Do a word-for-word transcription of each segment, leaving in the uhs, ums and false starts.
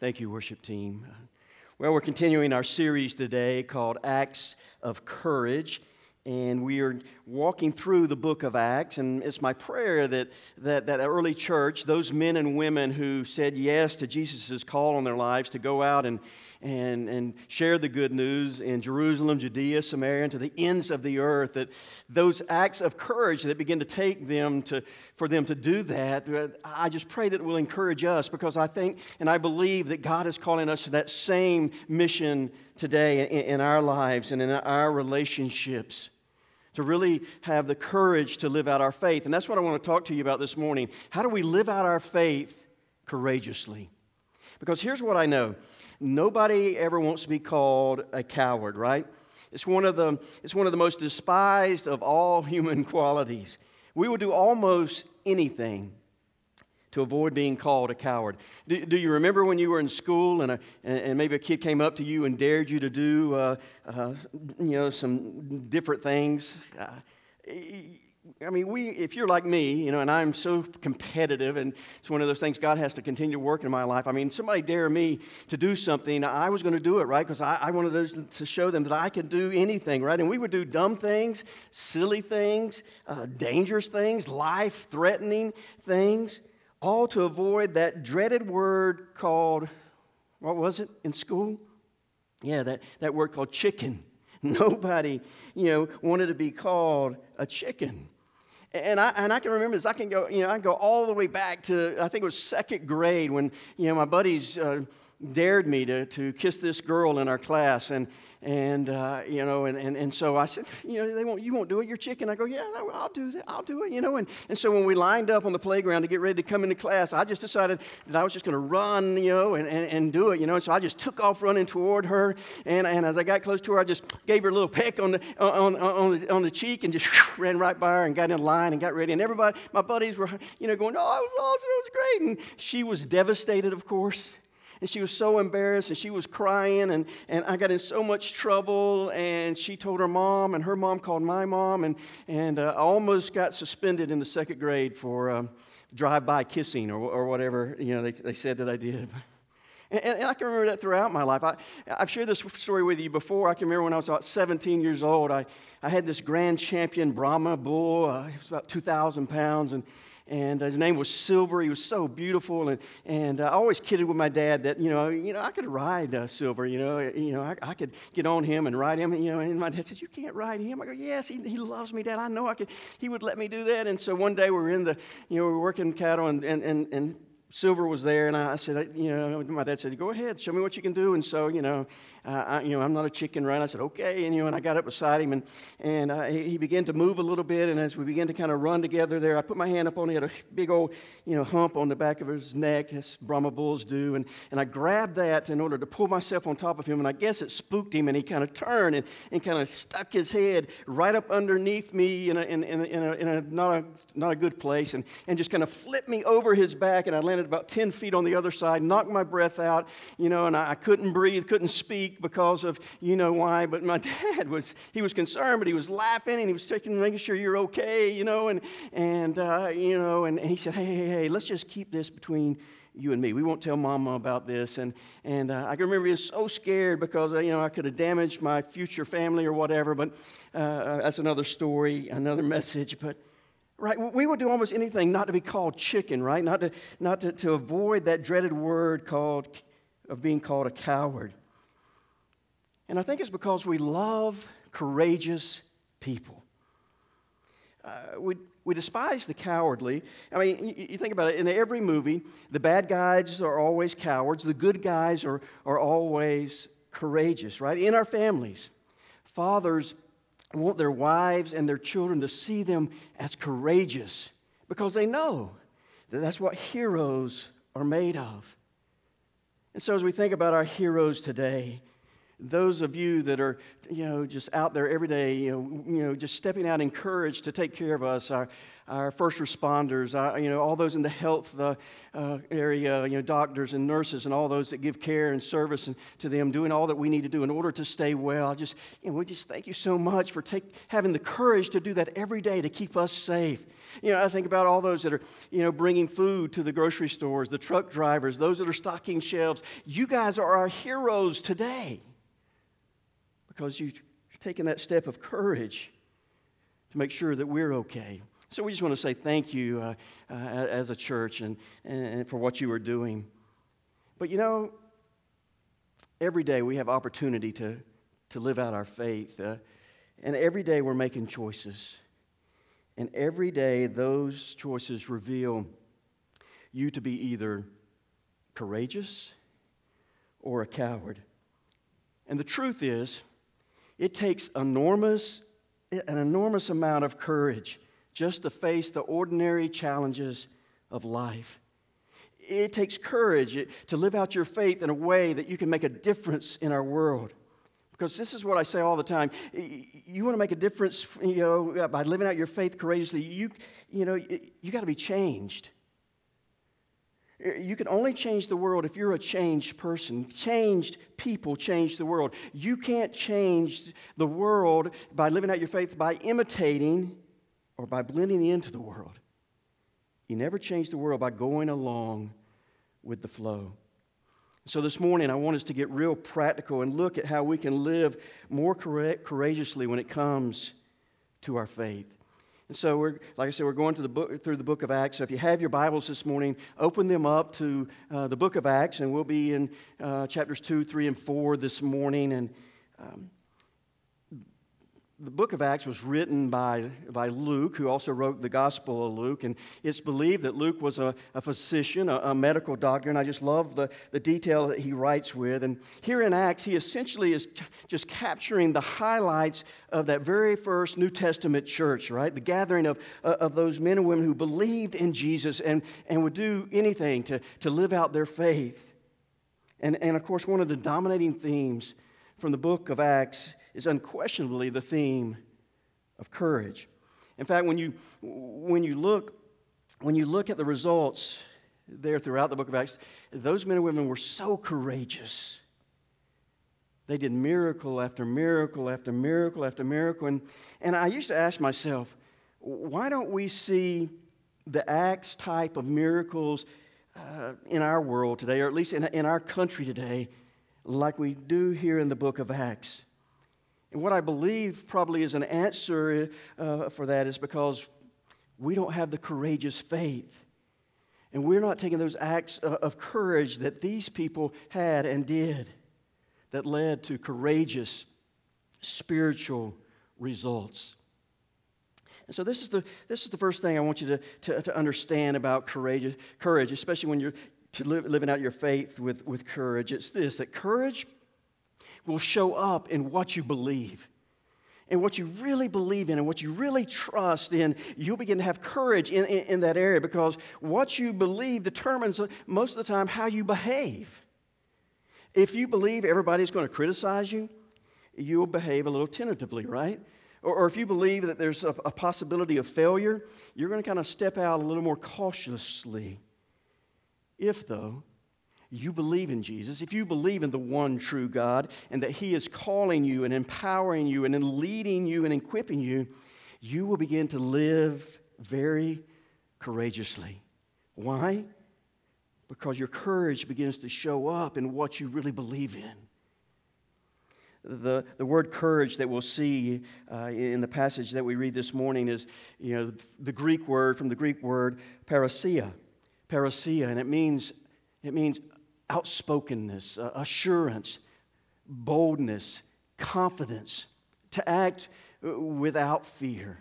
Thank you, worship team. Well, we're continuing our series today called Acts of Courage, and we are walking through the book of Acts, and it's my prayer that that, that early church, those men and women who said yes to Jesus' call on their lives to go out and and, and share the good news in Jerusalem, Judea, Samaria, and to the ends of the earth, that those acts of courage that begin to take them to, for them to do that, I just pray that it will encourage us, because I think and I believe that God is calling us to that same mission today in, in our lives and in our relationships, to really have the courage to live out our faith. And that's what I want to talk to you about this morning. How do we live out our faith courageously? Because here's what I know. Nobody ever wants to be called a coward, right? It's one of the, it's one of the most despised of all human qualities. We will do almost anything to avoid being called a coward. Do, do you remember when you were in school and, a, and maybe a kid came up to you and dared you to do uh, uh, you know, some different things? Uh, I mean, we, if you're like me, you know, and I'm so competitive, and it's one of those things God has to continue to work in my life. I mean, somebody dare me to do something, I was going to do it, right? Because I, I wanted those to show them that I could do anything, right? And we would do dumb things, silly things, uh, dangerous things, life-threatening things, all to avoid that dreaded word called, what was it in school? Yeah, that, that word called chicken. Nobody, you know, wanted to be called a chicken. And I and I can remember this. I can go, you know, I can go all the way back to, I think it was second grade, when, you know, my buddies uh, dared me to to kiss this girl in our class, and and uh, you know, and, and and so I said, you know, they won't, you won't do it. You're chicken. I go, yeah, I'll do that. I'll do it. You know, and and so when we lined up on the playground to get ready to come into class, I just decided that I was just going to run, you know, and, and and do it. You know, and so I just took off running toward her, and and as I got close to her, I just gave her a little peck on the on on on the, on the cheek, and just ran right by her and got in line and got ready. And everybody, my buddies were, you know, going, oh, it was awesome, it was great, and she was devastated, of course. And she was so embarrassed, and she was crying, and, and I got in so much trouble, and she told her mom, and her mom called my mom, and, and uh, I almost got suspended in the second grade for um, drive-by kissing or, or whatever, you know, they, they said that I did. And, and I can remember that throughout my life. I, I've shared this story with you before. I can remember when I was about seventeen years old, I, I had this Grand Champion Brahma bull. Uh, he was about two thousand pounds, and And his name was Silver. He was so beautiful, and and uh, I always kidded with my dad that you know you know I could ride uh, Silver. You know you know I, I could get on him and ride him. And, you know, and my dad said, "You can't ride him." I go, "Yes, he he loves me, Dad. I know I could. He would let me do that." And so one day we were in the you know we were working cattle, and and and. and Silver was there, and I said, you know, my dad said, "Go ahead, show me what you can do." And so, you know, uh, I, you know, I'm not a chicken, right? I said, "Okay," and you know, and I got up beside him, and and uh, he, he began to move a little bit, and as we began to kind of run together there, I put my hand up on him. He had a big old, you know, hump on the back of his neck, as Brahma bulls do, and and I grabbed that in order to pull myself on top of him, and I guess it spooked him, and he kind of turned and, and kind of stuck his head right up underneath me in a in, in, in a in a not a not a good place, and and just kind of flipped me over his back, and I landed about ten feet on the other side, knocked my breath out, you know, and I, I couldn't breathe, couldn't speak because of, you know why, but my dad was, he was concerned, but he was laughing, and he was checking, making sure you're okay, you know, and, and uh, you know, and, and he said, hey, hey, hey, let's just keep this between you and me. We won't tell Mama about this. And and uh, I can remember he was so scared because, uh, you know, I could have damaged my future family or whatever, but uh, that's another story, another message, but right, we would do almost anything not to be called chicken, right? Not to not to, to avoid that dreaded word called of being called a coward. And I think it's because we love courageous people. Uh, we we despise the cowardly. I mean, you, you think about it. In every movie, the bad guys are always cowards. The good guys are are always courageous, right? In our families, fathers want their wives and their children to see them as courageous because they know that that's what heroes are made of. And so as we think about our heroes today, those of you that are, you know, just out there every day, you know, you know, just stepping out in courage to take care of us, our, our first responders, our, you know, all those in the health uh, uh, area, you know, doctors and nurses and all those that give care and service and, to them, doing all that we need to do in order to stay well. Just, you know, we just thank you so much for take, having the courage to do that every day to keep us safe. You know, I think about all those that are, you know, bringing food to the grocery stores, the truck drivers, those that are stocking shelves. You guys are our heroes today, because you've taken that step of courage to make sure that we're okay. So we just want to say thank you uh, uh, as a church and, and for what you are doing. But you know, every day we have opportunity to, to live out our faith. Uh, and every day we're making choices. And every day those choices reveal you to be either courageous or a coward. And the truth is, it takes enormous, an enormous amount of courage just to face the ordinary challenges of life. It takes courage to live out your faith in a way that you can make a difference in our world. Because this is what I say all the time. You want to make a difference, you know, by living out your faith courageously, you, you know, you got to be changed. You can only change the world if you're a changed person. Changed people change the world. You can't change the world by living out your faith by imitating or by blending into the world. You never change the world by going along with the flow. So this morning, I want us to get real practical and look at how we can live more courageously when it comes to our faith. And so, we're, like I said, we're going to the book, through the book of Acts. So if you have your Bibles this morning, open them up to uh, the book of Acts, and we'll be in uh, chapters two, three, and four this morning. And um, the book of Acts was written by, by Luke, who also wrote the Gospel of Luke. And it's believed that Luke was a, a physician, a, a medical doctor, and I just love the, the detail that he writes with. And here in Acts, he essentially is just capturing the highlights of that very first New Testament church, right? The gathering of, uh, of those men and women who believed in Jesus and, and would do anything to, to live out their faith. And, and of course, one of the dominating themes from the book of Acts is unquestionably the theme of courage. In fact, when you when you look when you look at the results there throughout the book of Acts, those men and women were so courageous. They did miracle after miracle after miracle after miracle. And, and I used to ask myself, why don't we see the Acts type of miracles uh, in our world today, or at least in, in our country today, like we do here in the book of Acts? And what I believe probably is an answer uh, for that is because we don't have the courageous faith. And we're not taking those acts of courage that these people had and did that led to courageous spiritual results. And so this is the this is the first thing I want you to, to, to understand about courage, courage, especially when you're to live, living out your faith with, with courage. It's this, that courage will show up in what you believe. And what you really believe in and what you really trust in, you'll begin to have courage in, in, in that area, because what you believe determines most of the time how you behave. If you believe everybody's going to criticize you, you'll behave a little tentatively, right? Or, or if you believe that there's a, a possibility of failure, you're going to kind of step out a little more cautiously. If, though, you believe in Jesus, if you believe in the one true God and that He is calling you and empowering you and then leading you and equipping you, you will begin to live very courageously. Why? Because your courage begins to show up in what you really believe in. The, the word courage that we'll see uh, in the passage that we read this morning is, you know, the Greek word, from the Greek word parousia. Parousia, and it means it means outspokenness, uh, assurance, boldness, confidence, to act without fear.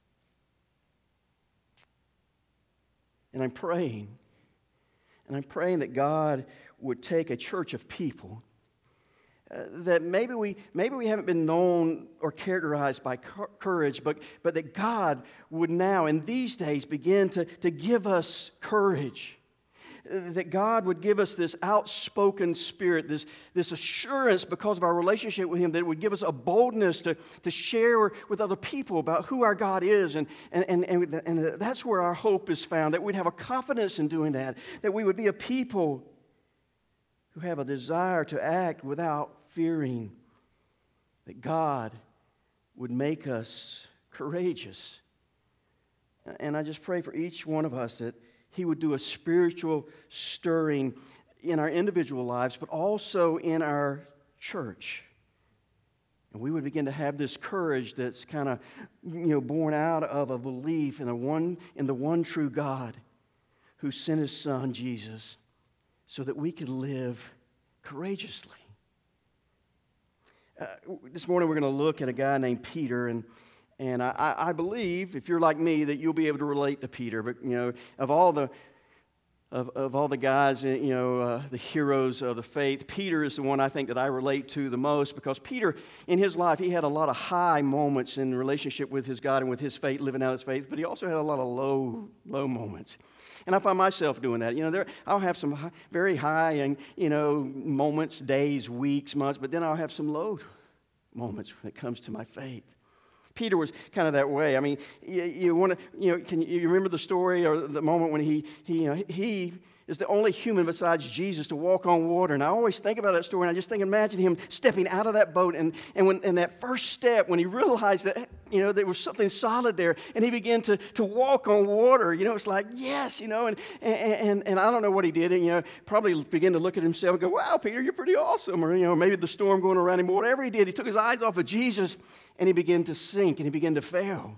And I'm praying, and I'm praying that God would take a church of people uh, that maybe we maybe we haven't been known or characterized by cur- courage, but, but that God would now, in these days, begin to, to give us courage. that God would give us this outspoken spirit, this, this assurance because of our relationship with Him, that it would give us a boldness to, to share with other people about who our God is. And, and, and, and, and that's where our hope is found, that we'd have a confidence in doing that, that we would be a people who have a desire to act without fearing, that God would make us courageous. And I just pray for each one of us that He would do a spiritual stirring in our individual lives, but also in our church. And we would begin to have this courage that's kind of, you know, born out of a belief in the one, in the one true God who sent His Son, Jesus, so that we could live courageously. Uh, this morning we're going to look at a guy named Peter, and And I, I believe, if you're like me, that you'll be able to relate to Peter. But, you know, of all the of, of all the guys, you know, uh, the heroes of the faith, Peter is the one I think that I relate to the most, because Peter, in his life, he had a lot of high moments in relationship with his God and with his faith, living out his faith, but he also had a lot of low, low moments. And I find myself doing that. You know, there, I'll have some high, very high, and you know, moments, days, weeks, months, but then I'll have some low moments when it comes to my faith. Peter was kind of that way. I mean, you, you want to, you know, can you, you remember the story or the moment when he, he, you know, he is the only human besides Jesus to walk on water. And I always think about that story, and I just think, imagine him stepping out of that boat, and and when and that first step, when he realized that, you know, there was something solid there, and he began to to walk on water. You know, it's like, yes, you know, and and and I don't know what he did. And, you know, probably began to look at himself and go, wow, Peter, you're pretty awesome. Or, you know, maybe the storm going around him. Whatever he did, he took his eyes off of Jesus, and he began to sink, and he began to fail.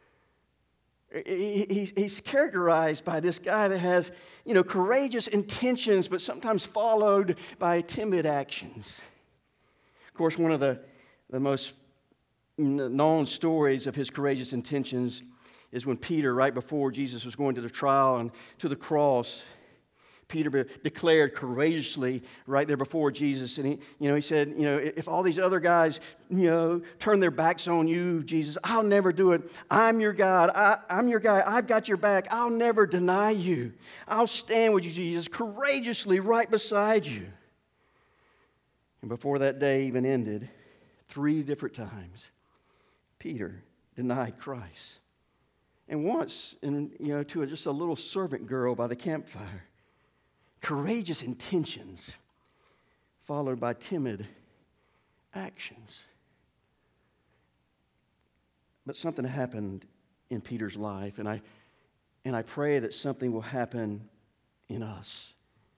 He's characterized by this guy that has, you know, courageous intentions, but sometimes followed by timid actions. Of course, one of the, the most known stories of his courageous intentions is when Peter, right before Jesus was going to the trial and to the cross, Peter declared courageously right there before Jesus, and he, you know, he said, you know, if all these other guys, you know, turn their backs on you, Jesus, I'll never do it. I'm your God. I, I'm your guy. I've got your back. I'll never deny you. I'll stand with you, Jesus, courageously right beside you. And before that day even ended, three different times, Peter denied Christ. And once, in, you know, to a, just a little servant girl by the campfire. Courageous intentions followed by timid actions. But something happened in Peter's life, and I and I pray that something will happen in us.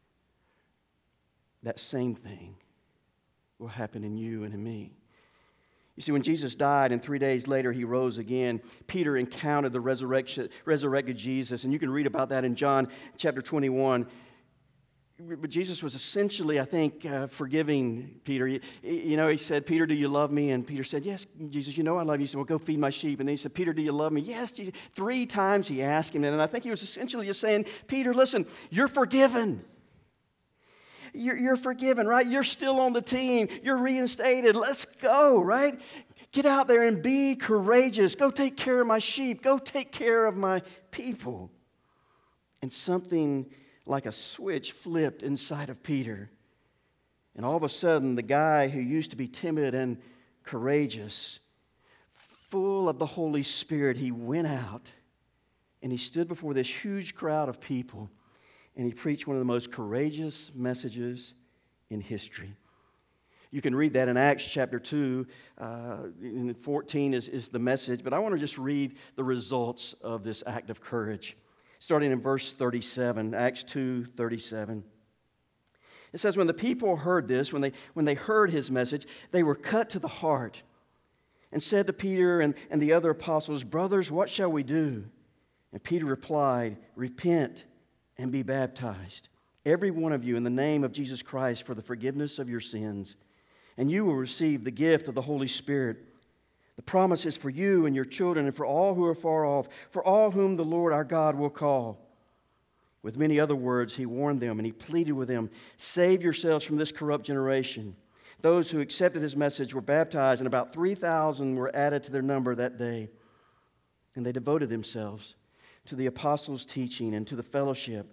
That same thing will happen in you and in me. You see, when Jesus died and three days later he rose again, Peter encountered the resurrection, resurrected Jesus, and you can read about that in John chapter twenty-one. But Jesus was essentially, I think, uh, forgiving Peter. You, you know, he said, Peter, do you love me? And Peter said, yes, Jesus, you know I love you. He said, well, go feed my sheep. And then he said, Peter, do you love me? Yes, Jesus. Three times he asked him. And I think he was essentially just saying, Peter, listen, you're forgiven. You're, you're forgiven, right? You're still on the team. You're reinstated. Let's go, right? Get out there and be courageous. Go take care of my sheep. Go take care of my people. And something like a switch flipped inside of Peter. And all of a sudden, the guy who used to be timid and courageous, full of the Holy Spirit, he went out and he stood before this huge crowd of people, and he preached one of the most courageous messages in history. You can read that in Acts chapter two, uh, and fourteen is, is the message, but I want to just read the results of this act of courage. Starting in verse thirty-seven, Acts two thirty-seven. It says, when the people heard this, when they, when they heard his message, they were cut to the heart and said to Peter and, and the other apostles, brothers, what shall we do? And Peter replied, repent and be baptized, every one of you, in the name of Jesus Christ for the forgiveness of your sins, and you will receive the gift of the Holy Spirit. The promise is for you and your children and for all who are far off, for all whom the Lord our God will call. With many other words, he warned them and he pleaded with them, save yourselves from this corrupt generation. Those who accepted his message were baptized, and about three thousand were added to their number that day. And they devoted themselves to the apostles' teaching and to the fellowship,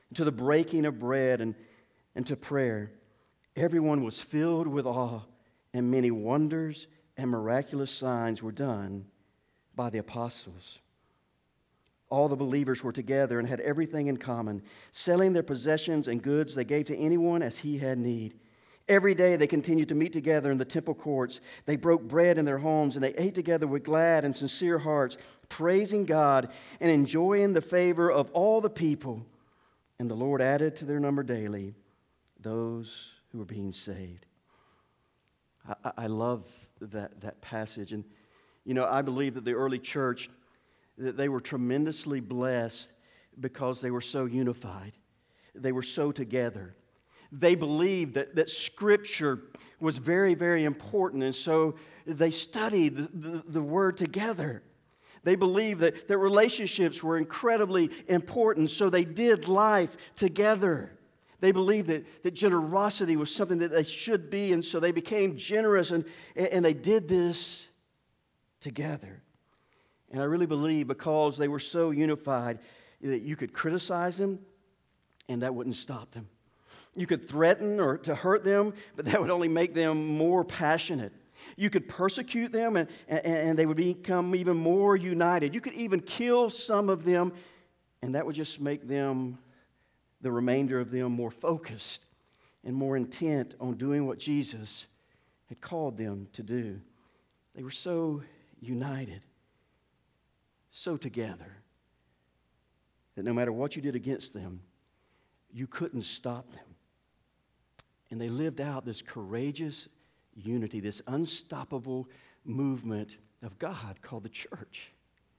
to the breaking of bread and, and to prayer. Everyone was filled with awe, and many wonders and miraculous signs were done by the apostles. All the believers were together and had everything in common. Selling their possessions and goods, they gave to anyone as he had need. Every day they continued to meet together in the temple courts. They broke bread in their homes, and they ate together with glad and sincere hearts, praising God and enjoying the favor of all the people. And the Lord added to their number daily those who were being saved. I, I love that, that passage. And, you know, I believe that the early church, that they were tremendously blessed because they were so unified. They were so together. They believed that, that Scripture was very, very important, and so they studied the, the, the Word together. They believed that, that relationships were incredibly important, so they did life together. They believed that, that generosity was something that they should be, and so they became generous, and, and they did this together. And I really believe because they were so unified that you could criticize them, and that wouldn't stop them. You could threaten or to hurt them, but that would only make them more passionate. You could persecute them, and, and, and they would become even more united. You could even kill some of them, and that would just make them, the remainder of them, more focused and more intent on doing what Jesus had called them to do. They were so united, so together, that no matter what you did against them, you couldn't stop them. And they lived out this courageous unity, this unstoppable movement of God called the church.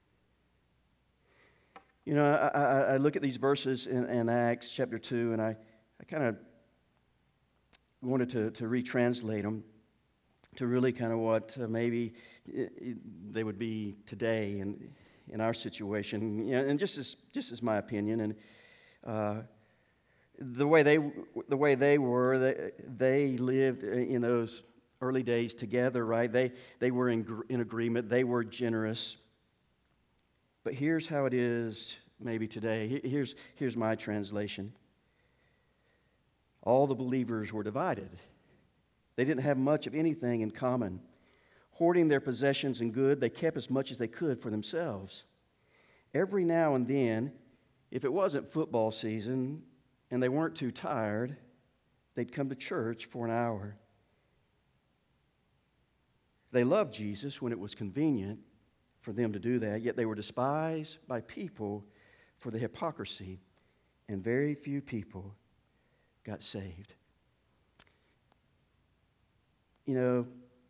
You know, I, I, I look at these verses in, in Acts chapter two, and I, I kind of wanted to, to retranslate them to really kind of what uh, maybe it, it, they would be today in, in our situation. You know, and just as, just as my opinion, and uh, The way they, the way they were, they, they lived in those early days together, right? They, they were in, in agreement. They were generous. But here's how it is maybe today. Here's, here's my translation. All the believers were divided. They didn't have much of anything in common. Hoarding their possessions and good, they kept as much as they could for themselves. Every now and then, if it wasn't football season, and they weren't too tired, they'd come to church for an hour. They loved Jesus when it was convenient for them to do that, yet they were despised by people for the hypocrisy, and very few people got saved. You know,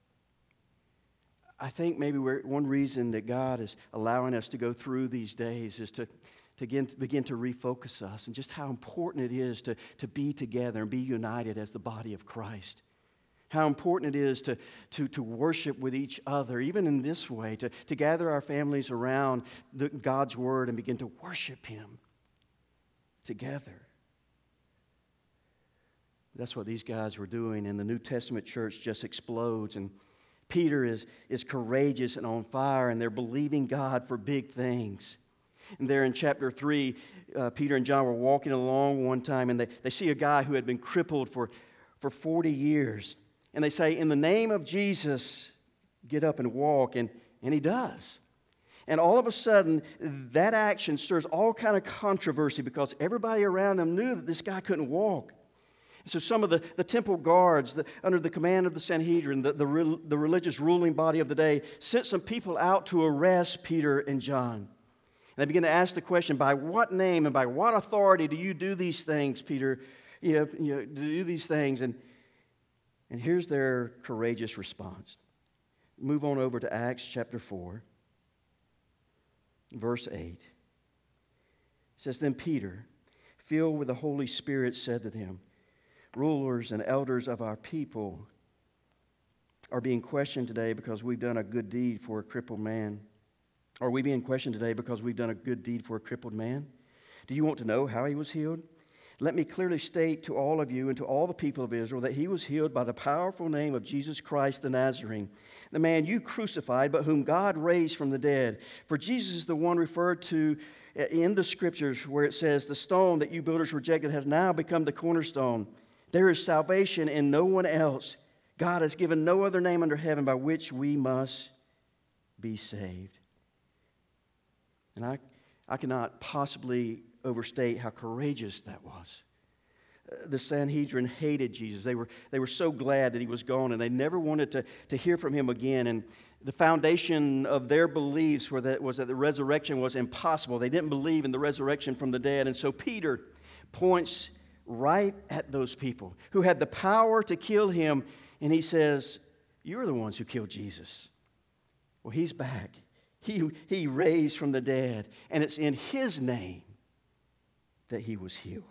I think maybe we're, one reason that God is allowing us to go through these days is to to begin, to begin to refocus us and just how important it is to, to be together and be united as the body of Christ. How important it is to, to, to worship with each other, even in this way, to, to gather our families around the, God's Word and begin to worship Him together. That's what these guys were doing, and the New Testament church just explodes, and Peter is, is courageous and on fire, and they're believing God for big things. And there in chapter three, uh, Peter and John were walking along one time, and they, they see a guy who had been crippled for, for forty years. And they say, in the name of Jesus, get up and walk. And, and he does. And all of a sudden, that action stirs all kind of controversy because everybody around them knew that this guy couldn't walk. So some of the, the temple guards, the, under the command of the Sanhedrin, the, the, the religious ruling body of the day, sent some people out to arrest Peter and John. And they begin to ask the question, by what name and by what authority do you do these things, Peter? You know, you know do these things. And, and here's their courageous response. Move on over to Acts chapter four, verse eight. It says, then Peter, filled with the Holy Spirit, said to them, rulers and elders of our people are being questioned today because we've done a good deed for a crippled man. Are we being questioned today because we've done a good deed for a crippled man? Do you want to know how he was healed? Let me clearly state to all of you and to all the people of Israel that he was healed by the powerful name of Jesus Christ the Nazarene, the man you crucified, but whom God raised from the dead. For Jesus is the one referred to in the Scriptures where it says, the stone that you builders rejected has now become the cornerstone. There is salvation in no one else. God has given no other name under heaven by which we must be saved. And I, I cannot possibly overstate how courageous that was. The Sanhedrin hated Jesus. They were, they were so glad that he was gone, and they never wanted to, to hear from him again. And the foundation of their beliefs were that, was that the resurrection was impossible. They didn't believe in the resurrection from the dead. And so Peter points right at those people who had the power to kill him, and he says, you're the ones who killed Jesus. Well, he's back. He, he raised from the dead, and it's in his name that he was healed.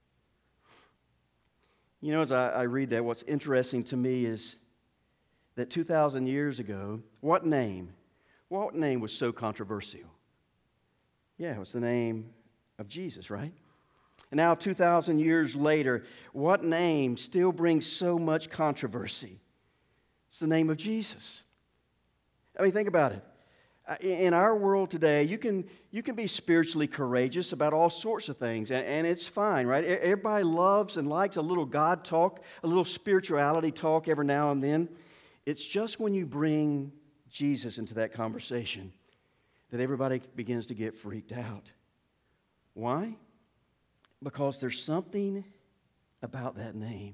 You know, as I, I read that, what's interesting to me is that two thousand years ago, what name? What name was so controversial? Yeah, it was the name of Jesus, right? And now two thousand years later, what name still brings so much controversy? It's the name of Jesus. I mean, think about it. In our world today, you can, you can be spiritually courageous about all sorts of things, and, and it's fine, right? Everybody loves and likes a little God talk, a little spirituality talk every now and then. It's just when you bring Jesus into that conversation that everybody begins to get freaked out. Why? Because there's something about that name.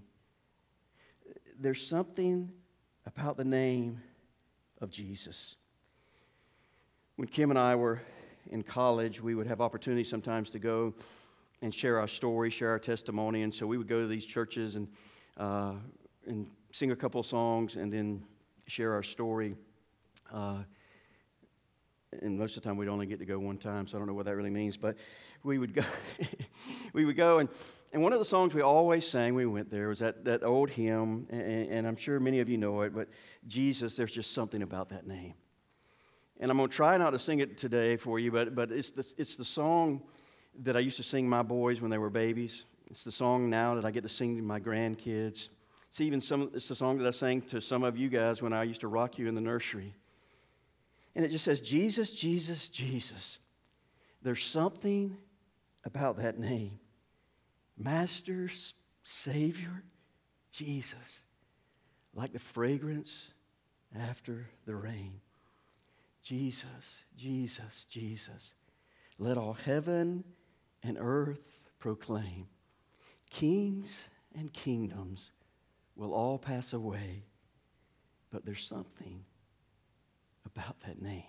There's something about the name of Jesus. When Kim and I were in college, we would have opportunities sometimes to go and share our story, share our testimony. And so we would go to these churches and uh, and sing a couple of songs and then share our story. Uh, and most of the time we'd only get to go one time, so I don't know what that really means. But we would go, we would go, and, and one of the songs we always sang when we went there was that, that old hymn, and, and I'm sure many of you know it, but Jesus, there's just something about that name. And I'm going to try not to sing it today for you, but, but it's, the, it's the song that I used to sing my boys when they were babies. It's the song now that I get to sing to my grandkids. It's even some, it's the song that I sang to some of you guys when I used to rock you in the nursery. And it just says, Jesus, Jesus, Jesus. There's something about that name. Master, Savior, Jesus. Like the fragrance after the rain. Jesus, Jesus, Jesus. Let all heaven and earth proclaim. Kings and kingdoms will all pass away, but there's something about that name.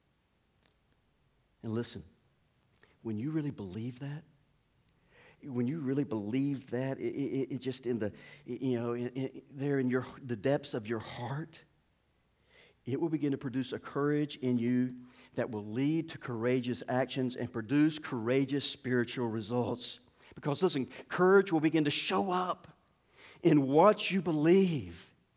And listen, when you really believe that, when you really believe that, it, it, it just in the, you know, it, it, there in your the depths of your heart, it will begin to produce a courage in you that will lead to courageous actions and produce courageous spiritual results. Because listen, courage will begin to show up in what you believe.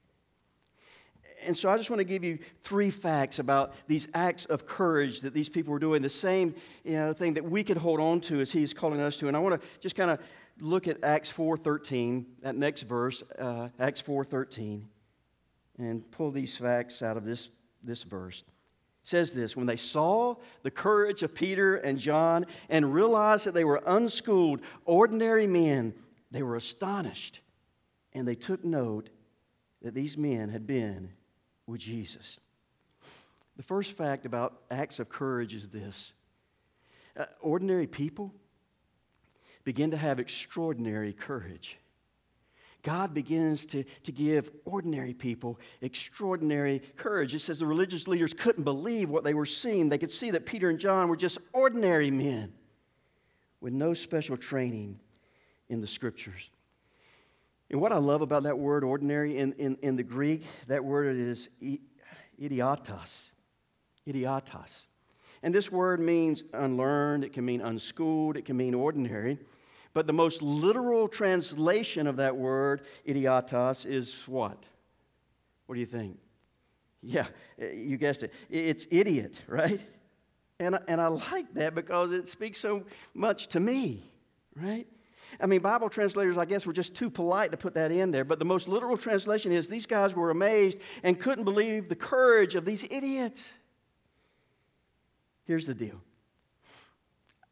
And so I just want to give you three facts about these acts of courage that these people were doing, the same you know, thing that we could hold on to as he's calling us to. And I want to just kind of look at Acts four thirteen, that next verse, uh, Acts four thirteen. And pull these facts out of this, this verse. It says this, when they saw the courage of Peter and John and realized that they were unschooled, ordinary men, they were astonished. And they took note that these men had been with Jesus. The first fact about acts of courage is this. Uh, ordinary people begin to have extraordinary courage. God begins to, to give ordinary people extraordinary courage. It says the religious leaders couldn't believe what they were seeing. They could see that Peter and John were just ordinary men with no special training in the Scriptures. And what I love about that word ordinary in, in, in the Greek, that word is idiotos. Idiotos. And this word means unlearned. It can mean unschooled. It can mean ordinary. But the most literal translation of that word, idiotos, is what? What do you think? Yeah, you guessed it. It's idiot, right? And, and I like that because it speaks so much to me, right? I mean, Bible translators, I guess, were just too polite to put that in there. But the most literal translation is these guys were amazed and couldn't believe the courage of these idiots. Here's the deal.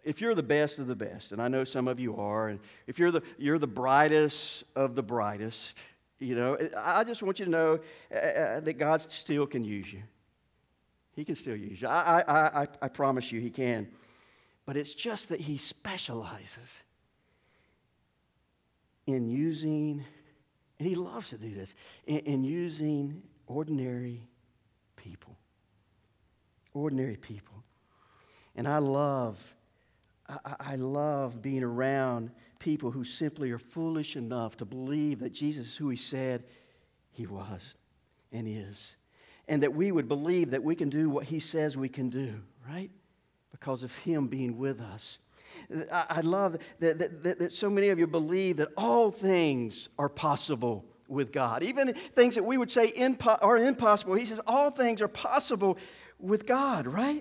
if you're the best of the best, and I know some of you are, and if you're the, you're the brightest of the brightest, you know, I just want you to know uh, that God still can use you. He can still use you. I, I, I, I promise you He can. But it's just that He specializes in using, and He loves to do this, in, in using ordinary people. Ordinary people. And I love, I, I love being around people who simply are foolish enough to believe that Jesus is who He said He was and is. And that we would believe that we can do what He says we can do, right? Because of Him being with us. I, I love that, that, that, that so many of you believe that all things are possible with God. Even things that we would say impo- are impossible. He says all things are possible with God, right?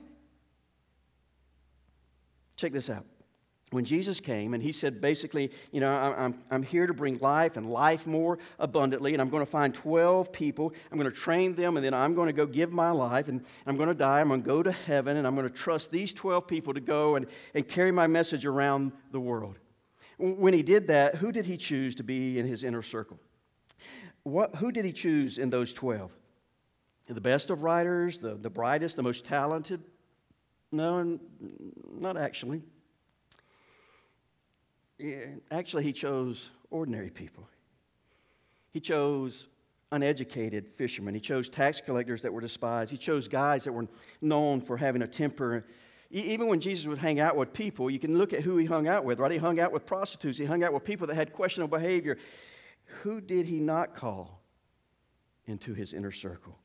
Check this out. When Jesus came and He said basically, you know, I'm, I'm here to bring life and life more abundantly, and I'm going to find twelve people, I'm going to train them, and then I'm going to go give my life, and I'm going to die, I'm going to go to heaven, and I'm going to trust these twelve people to go and, and carry my message around the world. When He did that, who did He choose to be in His inner circle? What, who did He choose in those twelve? The best of writers, the, the brightest, the most talented? No, not actually. Yeah, actually, He chose ordinary people. He chose uneducated fishermen. He chose tax collectors that were despised. He chose guys that were known for having a temper. Even when Jesus would hang out with people, you can look at who He hung out with, right? He hung out with prostitutes. He hung out with people that had questionable behavior. Who did He not call into His inner circle?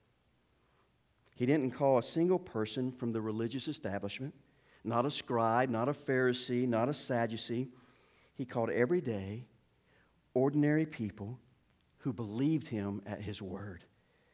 He didn't call a single person from the religious establishment, not a scribe, not a Pharisee, not a Sadducee. He called everyday, ordinary people who believed Him at His word.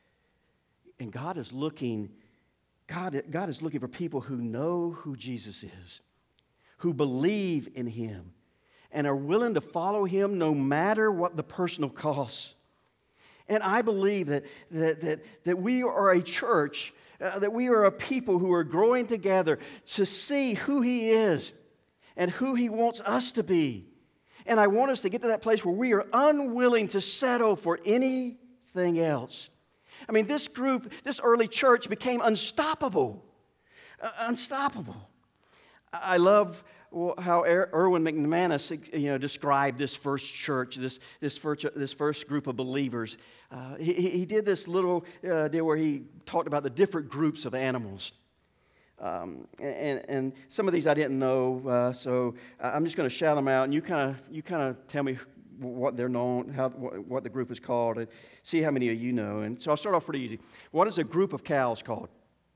And God is looking, God, God is looking for people who know who Jesus is, who believe in Him, and are willing to follow Him no matter what the personal cost. And I believe that, that, that, that we are a church, uh, that we are a people who are growing together to see who He is and who He wants us to be. And I want us to get to that place where we are unwilling to settle for anything else. I mean, this group, this early church became unstoppable. Uh, unstoppable. I love how Erwin McManus, you know, described this first church, this this first this first group of believers. Uh, he, he did this little uh, deal where he talked about the different groups of animals, um, and and some of these I didn't know, uh, so I'm just going to shout them out, and you kind of you kind of tell me what they're known, how what, what the group is called, and see how many of you know. And so I'll start off pretty easy. What is a group of cows called?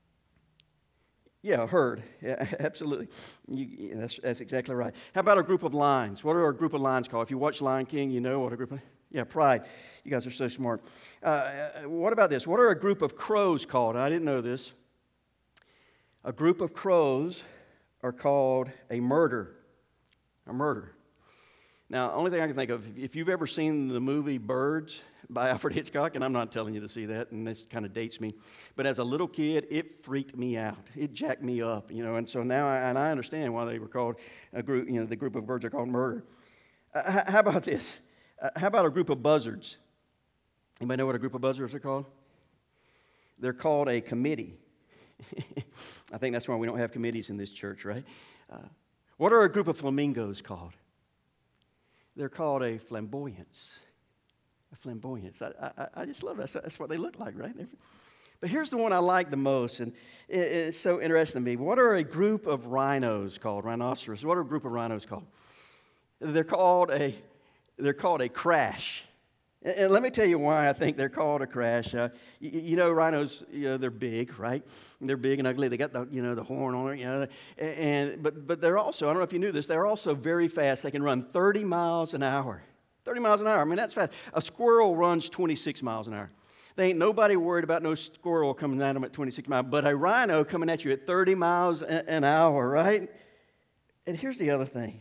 Yeah, a herd. Yeah, absolutely. You, that's, that's exactly right. How about a group of lions? What are a group of lions called? If you watch Lion King, you know what a group of... Yeah, pride. You guys are so smart. Uh, what about this? What are a group of crows called? I didn't know this. A group of crows are called a murder. A murder. Now, the only thing I can think of, if you've ever seen the movie Birds by Alfred Hitchcock, and I'm not telling you to see that, and this kind of dates me, but as a little kid, it freaked me out. It jacked me up, you know, and so now I, and I understand why they were called a group, you know, the group of birds are called murder. Uh, how about this? Uh, how about a group of buzzards? Anybody know what a group of buzzards are called? They're called a committee. I think that's why we don't have committees in this church, right? Uh, what are a group of flamingos called? They're called a flamboyance. A flamboyance. I, I, I just love that. That's what they look like, right? But here's the one I like the most, and it, it's so interesting to me. What are a group of rhinos called? Rhinoceros. What are a group of rhinos called? They're called a, they're called a crash. And, and let me tell you why I think they're called a crash. Uh, you, you know, rhinos, you know, they're big, right? They're big and ugly. They got the, you know, the horn on it, you know. And, and but but they're also, I don't know if you knew this, they're also very fast. They can run thirty miles an hour. thirty miles an hour. I mean, that's fast. A squirrel runs twenty-six miles an hour. There ain't nobody worried about no squirrel coming at them at twenty-six miles, but a rhino coming at you at thirty miles an hour, right? And here's the other thing.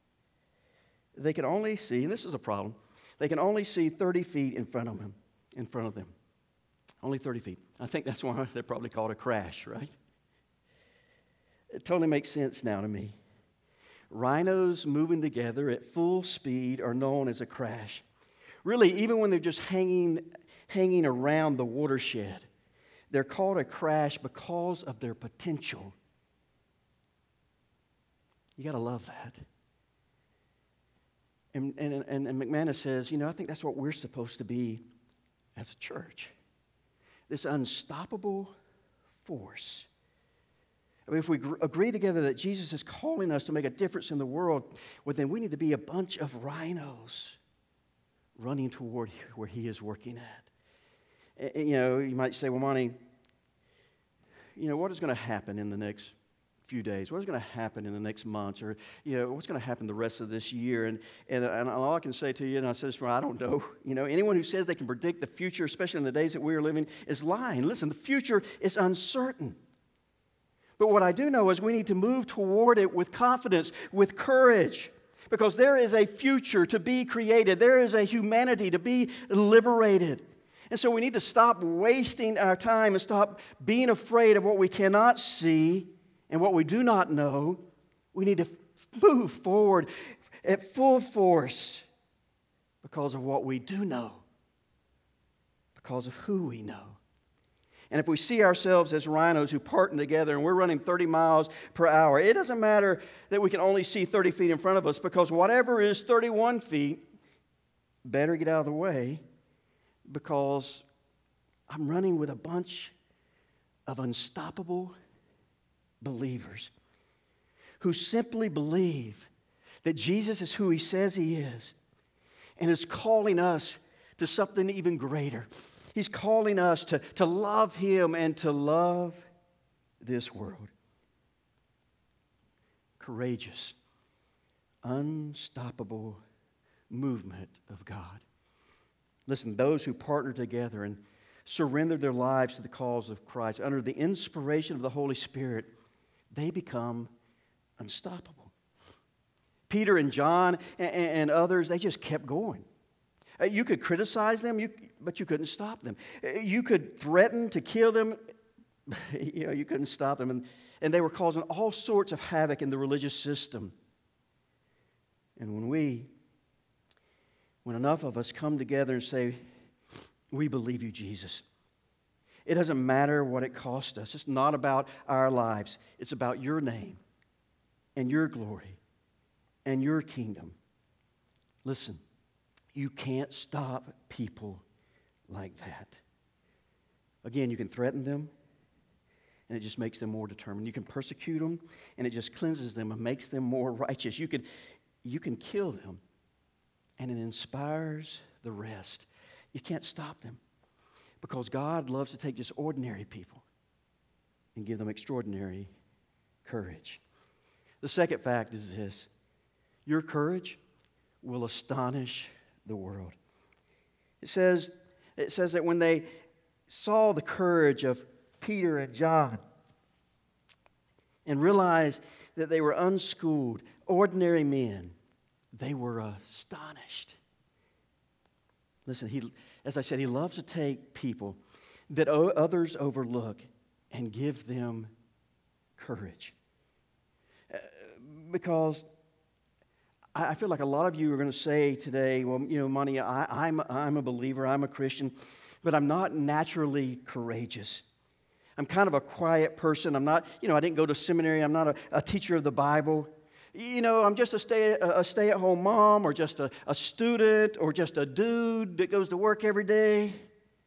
They can only see, and this is a problem, they can only see thirty feet in front of them, in front of them. Only thirty feet. I think that's why they're probably called a crash, right? It totally makes sense now to me. Rhinos moving together at full speed are known as a crash. Really, even when they're just hanging, hanging around the watershed, they're called a crash because of their potential. You got to love that. And, and, and, and McManus says, you know, I think that's what we're supposed to be as a church. This unstoppable force. I mean, if we gr- agree together that Jesus is calling us to make a difference in the world, well, then we need to be a bunch of rhinos running toward where He is working at. And, you know, you might say, well, Monty, you know, what is going to happen in the next few days? What is going to happen in the next months? Or, you know, what's going to happen the rest of this year? And, and, and all I can say to you, and I said this before, I don't know. You know, anyone who says they can predict the future, especially in the days that we are living, is lying. Listen, the future is uncertain. But what I do know is we need to move toward it with confidence, with courage, because there is a future to be created. There is a humanity to be liberated. And so we need to stop wasting our time and stop being afraid of what we cannot see and what we do not know. We need to move forward at full force because of what we do know, because of who we know. And if we see ourselves as rhinos who partner together and we're running thirty miles per hour, it doesn't matter that we can only see thirty feet in front of us, because whatever is thirty-one feet, better get out of the way, because I'm running with a bunch of unstoppable believers who simply believe that Jesus is who He says He is and is calling us to something even greater. He's calling us to, to love Him and to love this world. Courageous, unstoppable movement of God. Listen, those who partner together and surrender their lives to the cause of Christ under the inspiration of the Holy Spirit, they become unstoppable. Peter and John and, and others, they just kept going. You could criticize them, you, but you couldn't stop them. You could threaten to kill them, you know, you couldn't stop them. And, and they were causing all sorts of havoc in the religious system. And when we, when enough of us come together and say, we believe you, Jesus, it doesn't matter what it costs us. It's not about our lives. It's about your name and your glory and your kingdom. Listen. You can't stop people like that. Again, you can threaten them, and it just makes them more determined. You can persecute them, and it just cleanses them and makes them more righteous. You can, you can kill them, and it inspires the rest. You can't stop them, because God loves to take just ordinary people and give them extraordinary courage. The second fact is this: your courage will astonish the world. It says, it says that when they saw the courage of Peter and John and realized that they were unschooled, ordinary men, they were astonished. Listen, he, as I said, He loves to take people that others overlook and give them courage. Uh, because I feel like a lot of you are going to say today, well, you know, Monty, I, I'm, I'm a believer, I'm a Christian, but I'm not naturally courageous. I'm kind of a quiet person. I'm not, you know, I didn't go to seminary. I'm not a, a teacher of the Bible. You know, I'm just a, stay, a stay-at-home mom, or just a, a student, or just a dude that goes to work every day.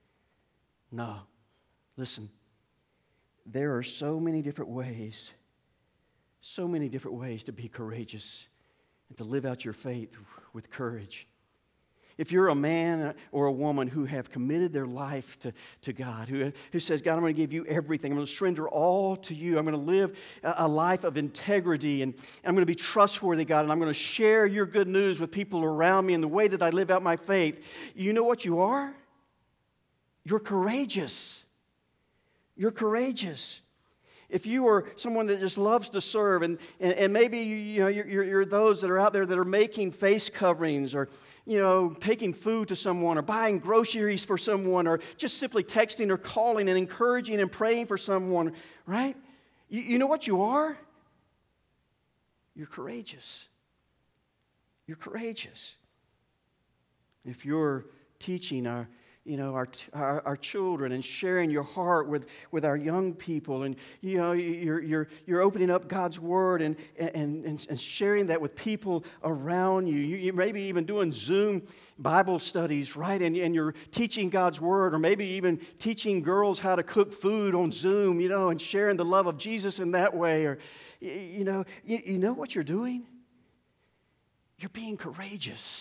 No. Listen, there are so many different ways, so many different ways to be courageous and to live out your faith with courage. If you're a man or a woman who have committed their life to, to God, who, who says, God, I'm going to give you everything. I'm going to surrender all to you. I'm going to live a, a life of integrity, and, and I'm going to be trustworthy, God, and I'm going to share your good news with people around me in the way that I live out my faith. You know what you are? You're courageous. You're courageous. If you are someone that just loves to serve, and, and, and maybe you, you know, you're, you're those that are out there that are making face coverings, or you know, taking food to someone, or buying groceries for someone, or just simply texting or calling and encouraging and praying for someone, right? You, you know what you are? you're courageous. You're courageous. If you're teaching our, you know, our, our, our children and sharing your heart with, with our young people, and you know, you're, you're, you're opening up God's Word and, and, and, and sharing that with people around you. You, you maybe even doing Zoom Bible studies, right? And, and you're teaching God's Word, or maybe even teaching girls how to cook food on Zoom, you know, and sharing the love of Jesus in that way. Or, you know, you, you know what you're doing? You're being courageous.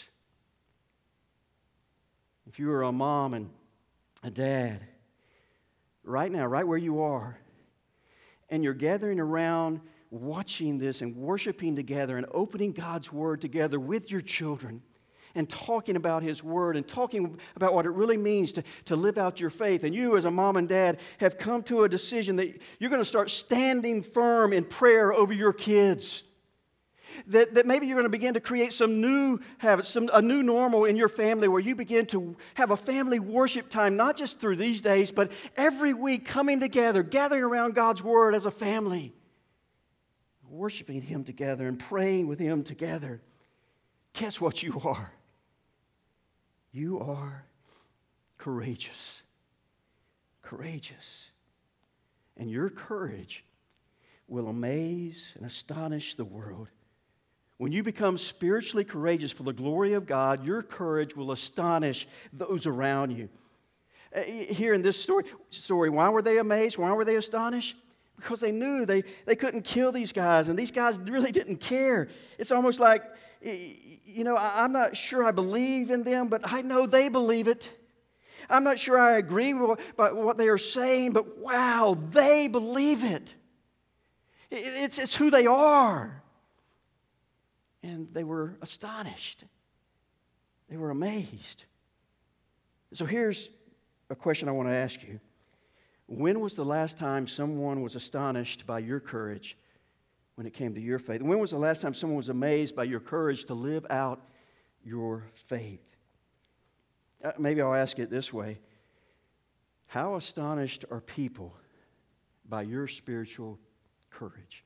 If you are a mom and a dad, right now, right where you are, and you're gathering around watching this and worshiping together and opening God's Word together with your children and talking about His Word and talking about what it really means to, to live out your faith, and you as a mom and dad have come to a decision that you're going to start standing firm in prayer over your kids. That, that maybe you're going to begin to create some new habits, some, a new normal in your family where you begin to have a family worship time, not just through these days, but every week coming together, gathering around God's Word as a family, worshiping Him together and praying with Him together. Guess what you are? You are courageous. Courageous. And your courage will amaze and astonish the world. When you become spiritually courageous for the glory of God, your courage will astonish those around you. Here in this story, story, why were they amazed? Why were they astonished? Because they knew they, they couldn't kill these guys, and these guys really didn't care. It's almost like, you know, I'm not sure I believe in them, but I know they believe it. I'm not sure I agree with what they are saying, but wow, they believe it. It's, it's who they are. And they were astonished. They were amazed. So here's a question I want to ask you. When was the last time someone was astonished by your courage when it came to your faith? When was the last time someone was amazed by your courage to live out your faith? Uh, maybe I'll ask it this way. How astonished are people by your spiritual courage?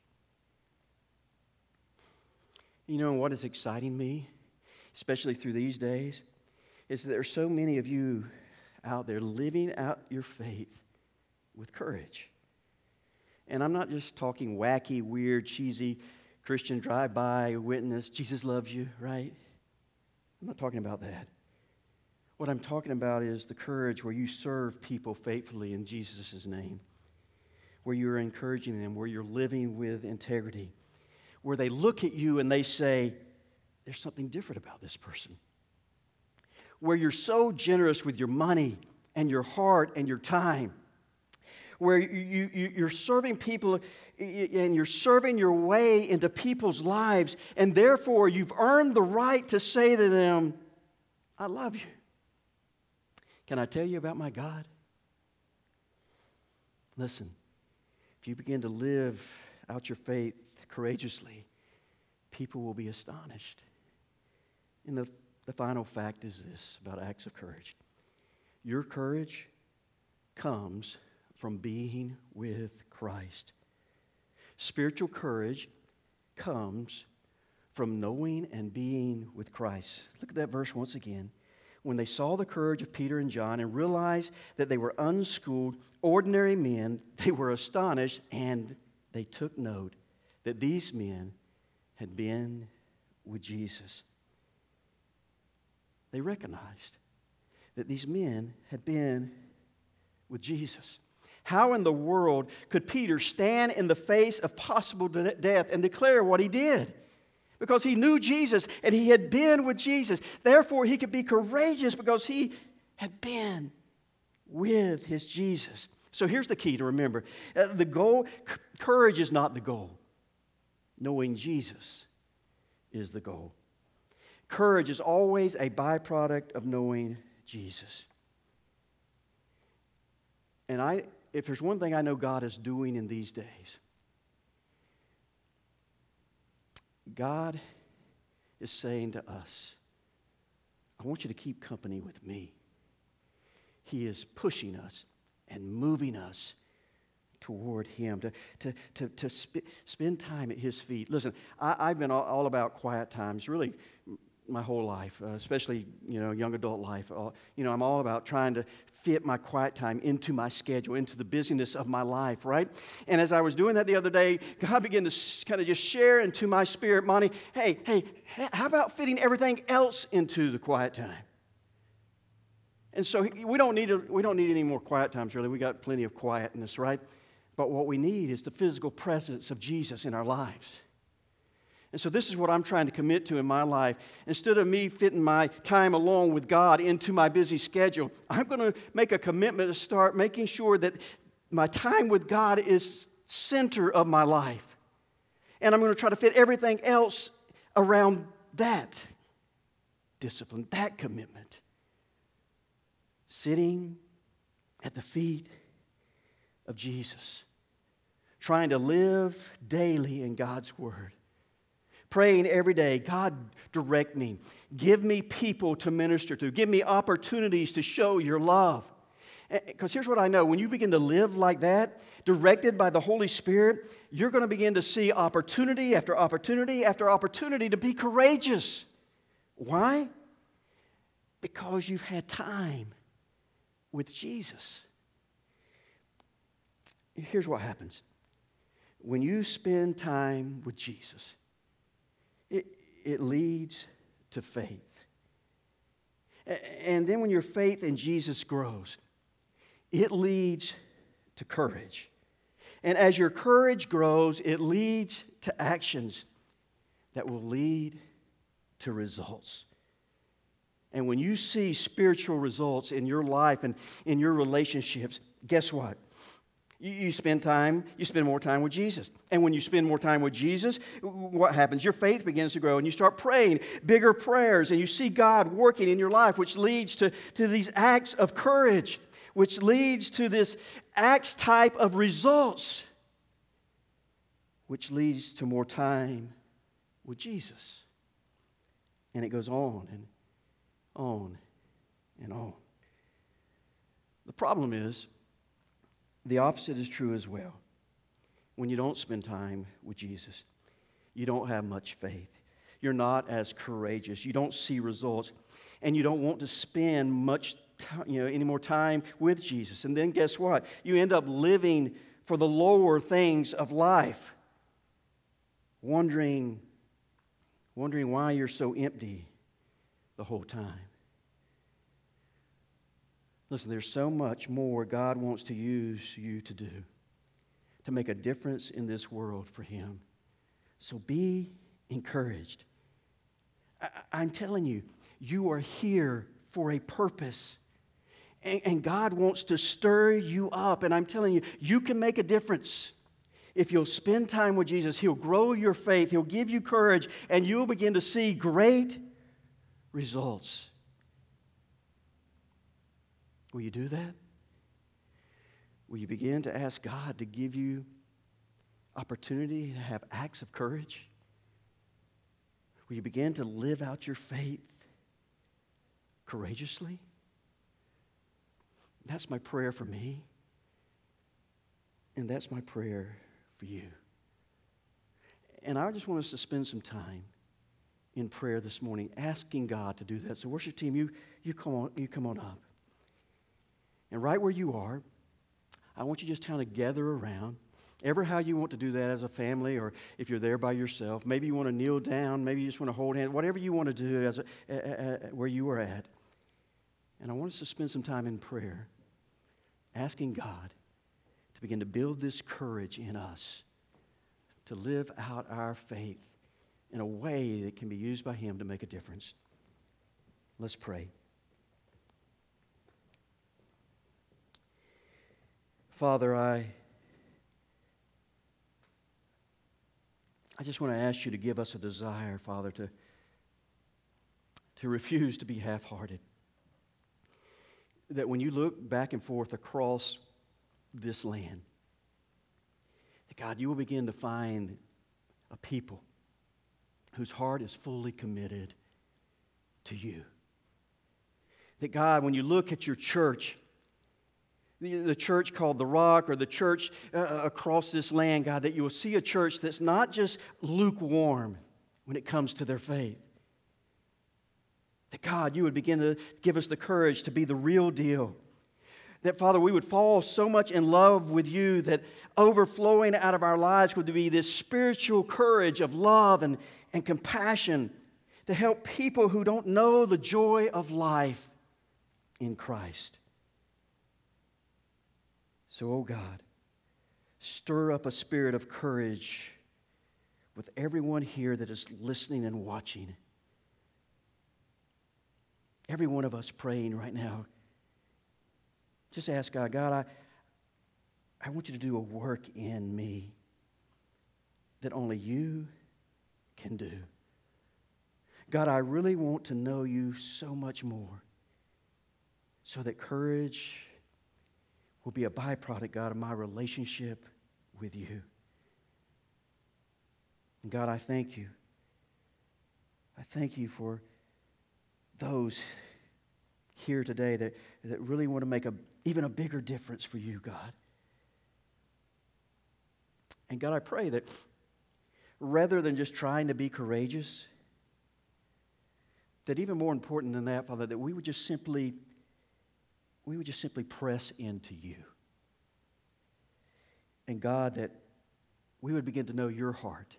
You know what is exciting me, especially through these days, is that there are so many of you out there living out your faith with courage. And I'm not just talking wacky, weird, cheesy Christian drive-by witness, Jesus loves you, right? I'm not talking about that. What I'm talking about is the courage where you serve people faithfully in Jesus' name, where you're encouraging them, where you're living with integrity, where they look at you and they say, there's something different about this person. Where you're so generous with your money and your heart and your time. Where you, you, you're serving people and you're serving your way into people's lives, and therefore you've earned the right to say to them, I love you. Can I tell you about my God? Listen, if you begin to live out your faith courageously, people will be astonished. And the, the final fact is this about acts of courage. Your courage comes from being with Christ. Spiritual courage comes from knowing and being with Christ. Look at that verse once again. When they saw the courage of Peter and John and realized that they were unschooled, ordinary men, they were astonished, and they took note that these men had been with Jesus. They recognized that these men had been with Jesus. How in the world could Peter stand in the face of possible de- death and declare what he did? Because he knew Jesus and he had been with Jesus. Therefore, he could be courageous because he had been with his Jesus. So here's the key to remember. Uh, the goal, c- courage is not the goal. Knowing Jesus is the goal. Courage is always a byproduct of knowing Jesus. And I, if there's one thing I know God is doing in these days, God is saying to us, I want you to keep company with me. He is pushing us and moving us toward Him, to, to, to, to sp- spend time at His feet. Listen, I, I've been all, all about quiet times, really my whole life, uh, especially, you know, young adult life. Uh, you know, I'm all about trying to fit my quiet time into my schedule, into the busyness of my life, right? And as I was doing that the other day, God began to sh- kind of just share into my spirit, Monty, hey, hey, how about fitting everything else into the quiet time? And so we don't need a, we don't need any more quiet times, really. We got plenty of quietness, right? But what we need is the physical presence of Jesus in our lives. And so this is what I'm trying to commit to in my life. Instead of me fitting my time alone with God into my busy schedule, I'm going to make a commitment to start making sure that my time with God is center of my life. And I'm going to try to fit everything else around that discipline, that commitment. Sitting at the feet of Jesus, trying to live daily in God's Word. Praying every day, God, direct me. Give me people to minister to. Give me opportunities to show your love. Because here's what I know. When you begin to live like that, directed by the Holy Spirit, you're going to begin to see opportunity after opportunity after opportunity to be courageous. Why? Because you've had time with Jesus. Here's what happens. When you spend time with Jesus, It, it leads to faith. And then when your faith in Jesus grows, it leads to courage. And as your courage grows, it leads to actions that will lead to results. And when you see spiritual results in your life and in your relationships, guess what? You, you spend time, you spend more time with Jesus. And when you spend more time with Jesus, what happens? Your faith begins to grow and you start praying bigger prayers and you see God working in your life, which leads to, to these acts of courage, which leads to this Acts type of results, which leads to more time with Jesus. And it goes on and on and on. The problem is, the opposite is true as well. When you don't spend time with Jesus, you don't have much faith. You're not as courageous. You don't see results. And you don't want to spend much time, you know, any more time with Jesus. And then guess what? You end up living for the lower things of life, wondering, wondering why you're so empty the whole time. Listen, there's so much more God wants to use you to do to make a difference in this world for Him. So be encouraged. I, I'm telling you, you are here for a purpose. And, and God wants to stir you up. And I'm telling you, you can make a difference. If you'll spend time with Jesus, He'll grow your faith, He'll give you courage, and you'll begin to see great results. Will you do that? Will you begin to ask God to give you opportunity to have acts of courage? Will you begin to live out your faith courageously? That's my prayer for me. And that's my prayer for you. And I just want us to spend some time in prayer this morning, asking God to do that. So worship team, you, you, come, on, you come on up. And right where you are, I want you to just kind of gather around. Ever how you want to do that as a family, or if you're there by yourself. Maybe you want to kneel down. Maybe you just want to hold hands. Whatever you want to do as a, a, a, where you are at. And I want us to spend some time in prayer, asking God to begin to build this courage in us to live out our faith in a way that can be used by Him to make a difference. Let's pray. Father, I, I just want to ask you to give us a desire, Father, to, to refuse to be half-hearted. That when you look back and forth across this land, that God, you will begin to find a people whose heart is fully committed to you. That God, when you look at your church, the, the church called The Rock or the church uh, across this land, God, that you will see a church that's not just lukewarm when it comes to their faith. That, God, you would begin to give us the courage to be the real deal. That, Father, we would fall so much in love with you that overflowing out of our lives would be this spiritual courage of love and, and compassion to help people who don't know the joy of life in Christ. So, oh God, stir up a spirit of courage with everyone here that is listening and watching. Every one of us praying right now. Just ask God, God, I, I want you to do a work in me that only you can do. God, I really want to know you so much more so that courage will be a byproduct, God, of my relationship with you. And God, I thank you. I thank you for those here today that, that really want to make a, even a bigger difference for you, God. And God, I pray that rather than just trying to be courageous, that even more important than that, Father, that we would just simply, we would just simply press into you. And God, that we would begin to know your heart.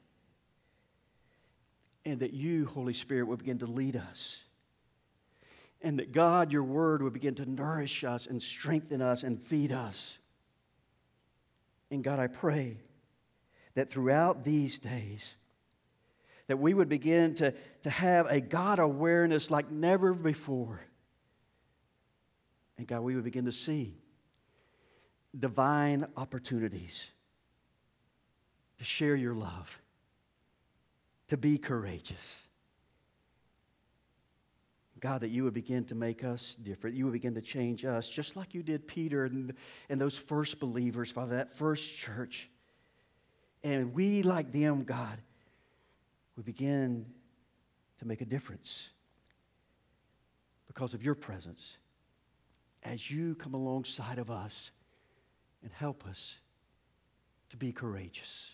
And that you, Holy Spirit, would begin to lead us. And that God, your word, would begin to nourish us and strengthen us and feed us. And God, I pray that throughout these days, that we would begin to, to have a God awareness like never before. And God, we would begin to see divine opportunities to share your love, to be courageous. God, that you would begin to make us different. You would begin to change us, just like you did Peter and, and those first believers, Father, that first church. And we, like them, God, would begin to make a difference because of your presence as you come alongside of us and help us to be courageous.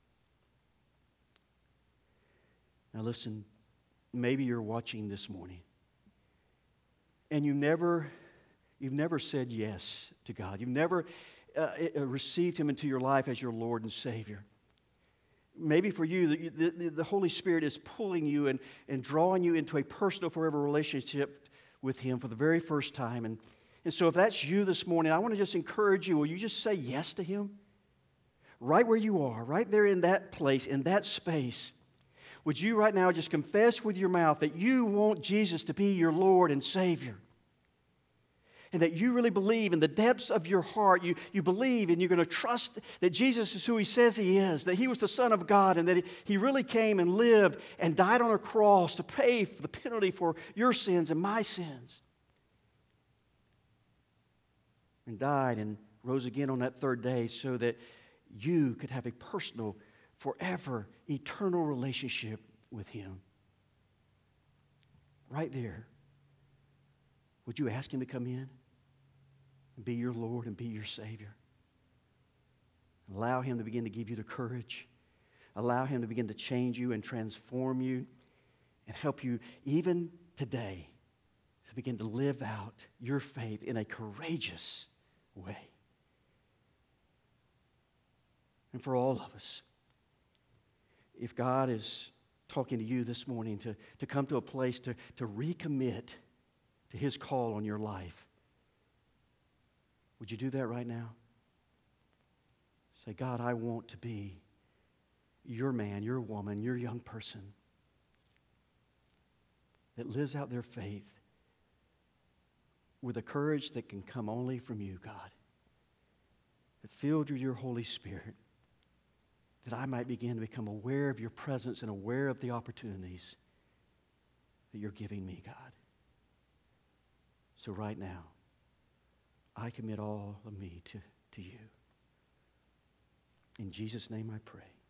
Now listen, maybe you're watching this morning and you never, you've never said yes to God. You've never uh, received Him into your life as your Lord and Savior. Maybe for you, the, the, the Holy Spirit is pulling you and, and drawing you into a personal forever relationship with Him for the very first time. And, and so if that's you this morning, I want to just encourage you. Will you just say yes to Him? Right where you are, right there in that place, in that space. Would you right now just confess with your mouth that you want Jesus to be your Lord and Savior? And that you really believe in the depths of your heart, you, you believe and you're going to trust that Jesus is who He says He is, that He was the Son of God, and that He, he really came and lived and died on a cross to pay for the penalty for your sins and my sins. And died and rose again on that third day so that you could have a personal, forever, eternal relationship with Him. Right there. Would you ask Him to come in and be your Lord and be your Savior? Allow Him to begin to give you the courage. Allow Him to begin to change you and transform you and help you even today to begin to live out your faith in a courageous way. And for all of us, if God is talking to you this morning to, to come to a place to, to recommit to His call on your life, would you do that right now? Say, God, I want to be your man, your woman, your young person that lives out their faith with a courage that can come only from you, God. That filled with your Holy Spirit, that I might begin to become aware of your presence and aware of the opportunities that you're giving me, God. So right now, I commit all of me to, to you. In Jesus' name I pray.